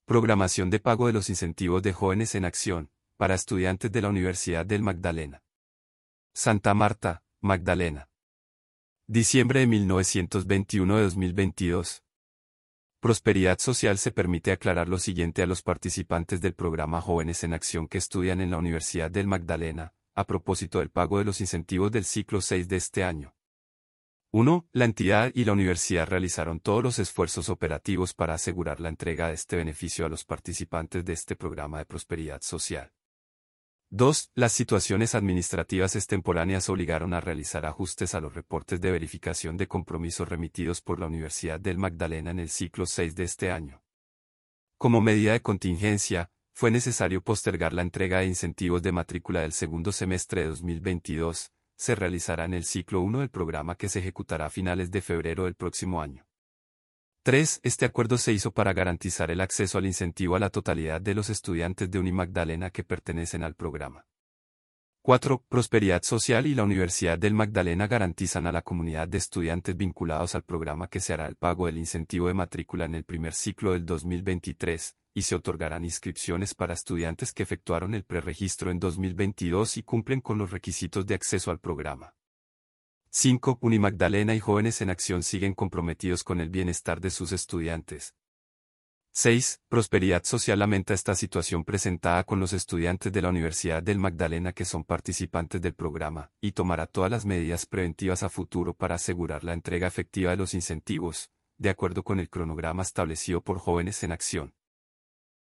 Programación de pago de los incentivos de Jóvenes en Acción, para estudiantes de la Universidad del Magdalena. Santa Marta, Magdalena. Diciembre de 1921 de 2022. Prosperidad Social se permite aclarar lo siguiente a los participantes del programa Jóvenes en Acción que estudian en la Universidad del Magdalena, a propósito del pago de los incentivos del ciclo 6 de este año. 1. La entidad y la universidad realizaron todos los esfuerzos operativos para asegurar la entrega de este beneficio a los participantes de este programa de prosperidad social. 2. Las situaciones administrativas extemporáneas obligaron a realizar ajustes a los reportes de verificación de compromisos remitidos por la Universidad del Magdalena en el ciclo 6 de este año. Como medida de contingencia, fue necesario postergar la entrega de incentivos de matrícula del segundo semestre de 2022, se realizará en el ciclo 1 del programa que se ejecutará a finales de febrero del próximo año. 3. Este acuerdo se hizo para garantizar el acceso al incentivo a la totalidad de los estudiantes de Unimagdalena que pertenecen al programa. 4. Prosperidad Social y la Universidad del Magdalena garantizan a la comunidad de estudiantes vinculados al programa que se hará el pago del incentivo de matrícula en el primer ciclo del 2023, y se otorgarán inscripciones para estudiantes que efectuaron el preregistro en 2022 y cumplen con los requisitos de acceso al programa. 5. Unimagdalena y Jóvenes en Acción siguen comprometidos con el bienestar de sus estudiantes. 6. Prosperidad Social lamenta esta situación presentada con los estudiantes de la Universidad del Magdalena que son participantes del programa, y tomará todas las medidas preventivas a futuro para asegurar la entrega efectiva de los incentivos, de acuerdo con el cronograma establecido por Jóvenes en Acción.